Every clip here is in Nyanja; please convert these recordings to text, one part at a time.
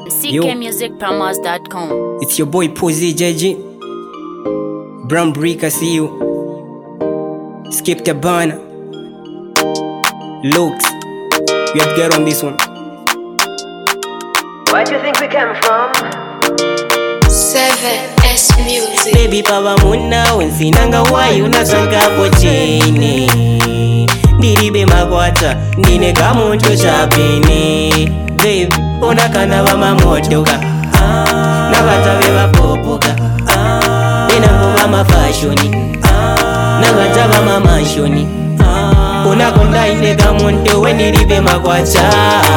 ckmusicpromos.com. It's your boy Posey JG. Brown Brick, I see you. Skip Tabana. Looks. We have to get on this one. Where do you think we came from? 7S Music. Baby Pava Muna, Winsinanga, why you not sanga pochini? Diribe Magwata, Nine Kamunto Shabini. Babe, Onakana Vama Motoka. Navata Veva Popoka. Nenangova mafashoni. Navata Vama Mashoni. Unakonda ine Kamunto when Diribe Magwata.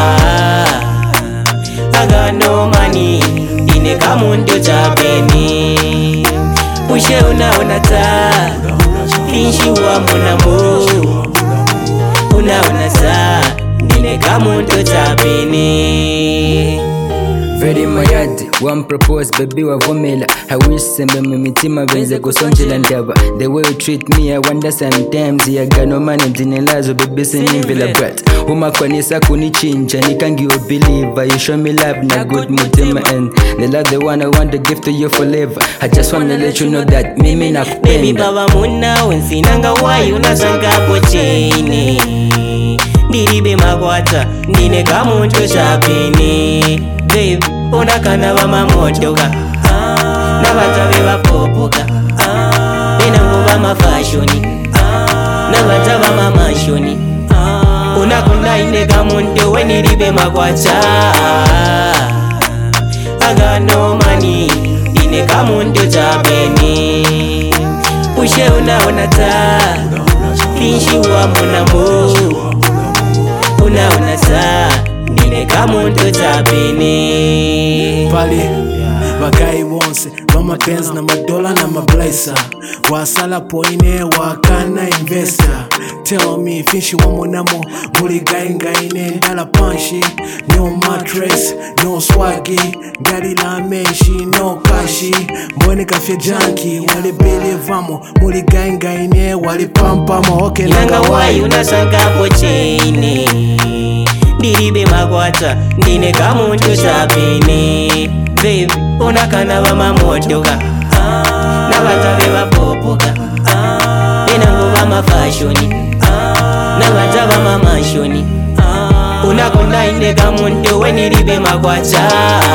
I got no money. Ine Kamunto Shabini. Ushe unaonata. Finshi wa monamo. Unaona saa Nine Kamunto Shabini. Very mayadi, one propose baby wa vomela. I wish sembe mitima benze kusonjela ndaba. The way you treat me I wonder sometimes. Ya gano mane dinelazo baby sinivela brat. Uma kwanisa kunichinja nikangi you believer. You show me love na good mutima and the love the one I want to give to you forever. I just wanna let you know that mimi nakupenda. Baby Pava Muna Winsinanga why unasanga pochini. Diribe Magwata Nine Kamunto Shabini. Babe, Onakana Vama Motoka. Navata Veva Popoka. Nenangova mafashoni. Navata Vama Mashoni. Unakonda ine Kamunto when Diribe Magwata. I got no money. Ine Kamunto Shabini. Ushe unaonata. Finshi wa monamo. Unaona saa Nine Kamunto Shabini. Pali Bagai wonse Mama Benz na madola na mablazer. Wasala poine wakana investor. Tell me finshi wa monamo. Muri gaine ndala panshi. No mattress, no swaggy. Gari la menshi, no kashi. Mbone kafye junkie, wale bele vamo. Muri gaine, wale pampamo. Okay, Nanga why unasanga pochini. Diribe Magwata Nine Kamunto Shabini. Babe, Onakana Vama Motoka. Navata Veva Popoka. Nenangova mafashoni. Navata Vama Mashoni. Unakonda ine Kamunto when Diribe Magwata.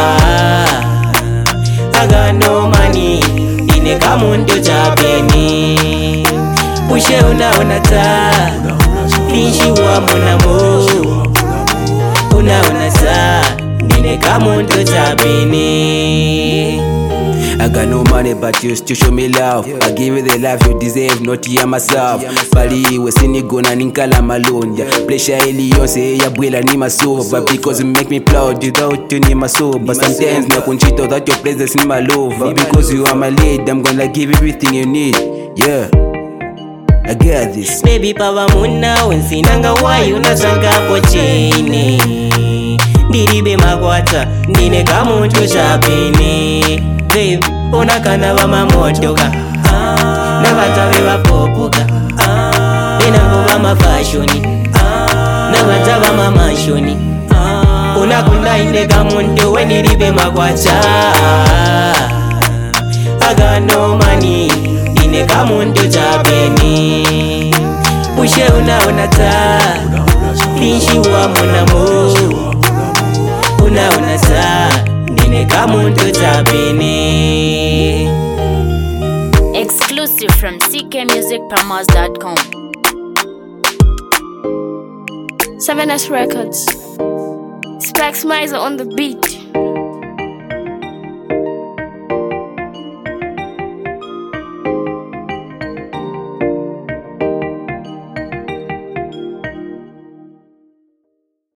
I got no money. Ine Kamunto Shabini. Ushe unaonata. Finshi wa monamo. Unaona saa Nine Kamunto Shabini. I got no money but you still show me love. I give you the love you deserve, not ya myself. Bali we sinigona ninkala malonja. Pressure iliyonse ya bwela ni masoba. Because you make me proud without you ni masoba. Sometimes na kunchito that your presence in my love. Because you are my lead, I'm gonna give everything you need. Yeah, I got this. Baby Pava Muna Winsinanga why unasanga pochini. Diribe Magwata Nine Kamunto Shabini. Babe, Onakana Vama Motoka. Navata Veva Popoka. Nenangova mafashoni. Navata Vama Mashoni. Unakonda ine Kamunto when Diribe Magwata. I got no money. Ine Kamunto Shabini. Ushe unaonata. Finshi wa monamo. Unaona saa Nine Kamunto Shabini. Exclusive from ckmusicpromos.com. 7S Records. Specs Miser on the beat.